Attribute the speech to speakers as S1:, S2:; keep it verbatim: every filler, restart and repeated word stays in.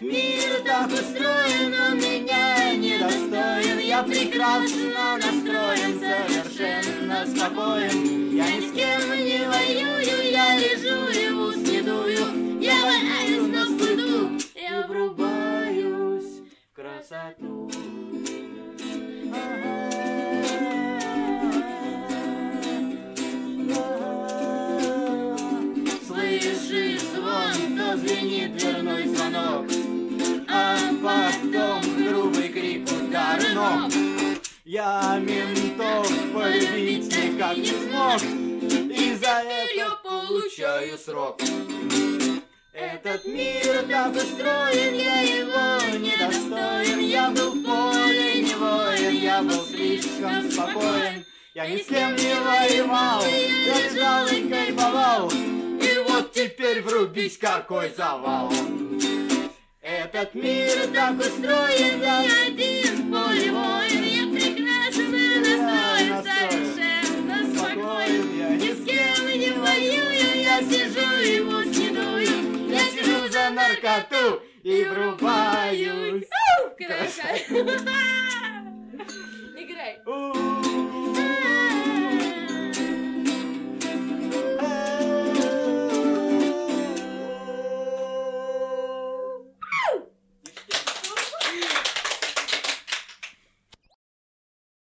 S1: Этот мир так устроен, он меня недостоин. Я прекрасно настроен, совершенно спокоен. Я ни с кем не воюю, я лежу и в ус не дую. Я валяюсь на стыду, я врубаюсь в красоту. Слышишь звон, то звенит дверной звонок, а потом грубый крик, удар ног. Я ментов полюбить никак не смог, и за это я получаю срок. Этот мир так устроен, я его недостоин. Я был в поле не воин, я был слишком спокоен. Я ни с кем не воевал, я лежал и кайфовал. И вот теперь врубись, какой завал. Этот мир так устроен, я один в поле воин. Я прекрасно настроен, совершенно спокоен. Ни с кем не воюю, я сижу и в ус не дую. Я сижу за наркоту и врубаюсь.
S2: Играй.
S1: У-у-у.